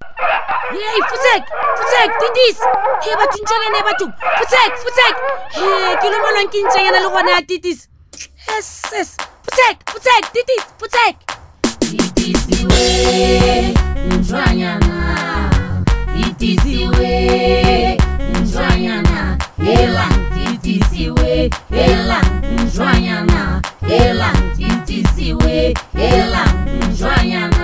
Hey, Futsek, titis. Hey, batho ntjele batho. Futsek. Hey, ke lo molwang ke ntjanyana le gona ya titis. Yes. Futsek, titis, Futsek. Itisiwe, njwanyana. Itisiwe, njwanyana. Elang, titisiwe, elang, njwanyana. Elang, titisiwe, elang, njwanyana.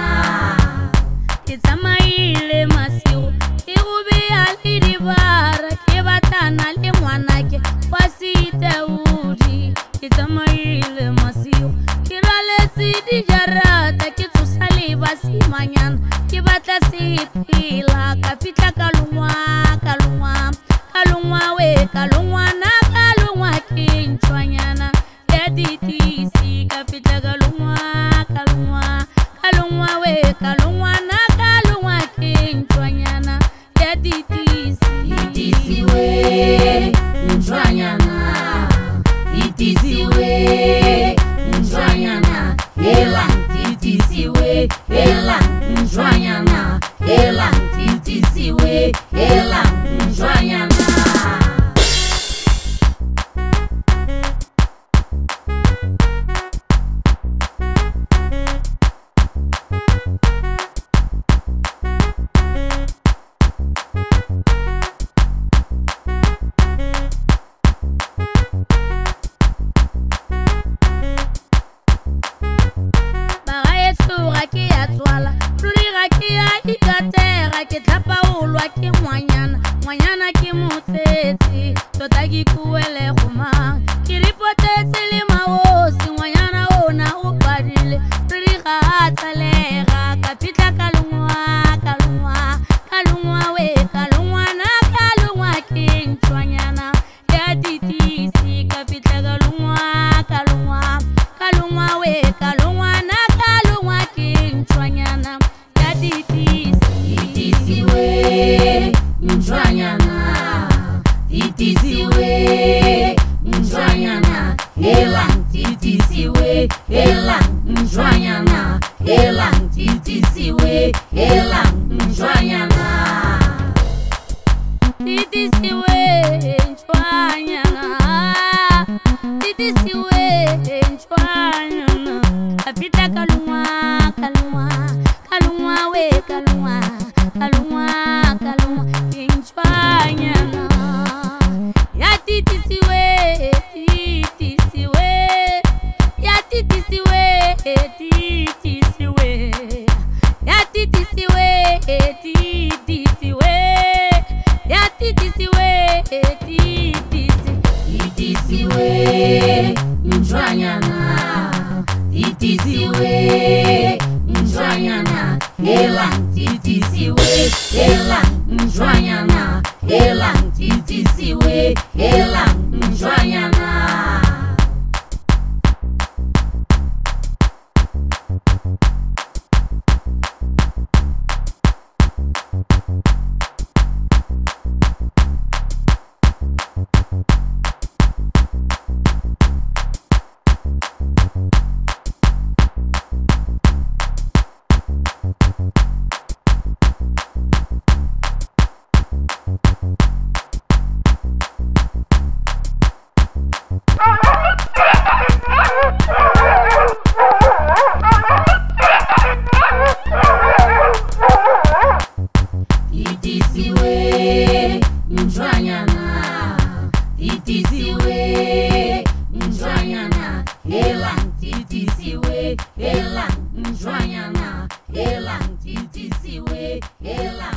Tsamaile masigo ke go bea le dibara ke batana le ngwanake wa Sitaudi. Ke tsamaile masigo ke raletse dijarata ke tsosa le basimanyana ke batla sephela ka fitla ka longwa ke ntshwanyana ya ditisi ka fitla ka longwa Itisiwe, njwanyana. Itisiwe, njwanyana. Elang, titisiwe, elang, njwanyana. Elang, titisiwe, elang, njwanyana. Ke tlhapaolwa ke ngwanyana ke motsetse tota ke kuele goma ke ripotetse le maosi ngwanyana ona o padile re di ga tsalega ka fitla ka longwa ke ntshwanyana ya ditisi ka fitla ka longwa ke ntshwanyana ya ditisi. Itisiwe, njwanyana. Itisiwe, njwanyana. Elang, titisiwe, elang, njwanyana. Elang, titisiwe, elang, njwanyana. Titisiwe, njwanyana. Kapita kalungwa njwanyana ya titisiwe ya titisiwe Itisiwe, njwanyana. Itisiwe, njwanyana. Elang, titisiwe, elang, njwanyana. Elang, titisiwe, elang, njwanyana. Itisiwe, njwanyana. Itisiwe, njwanyana. Elang, titisiwe, elang, njwanyana. Elang, titisiwe, elang.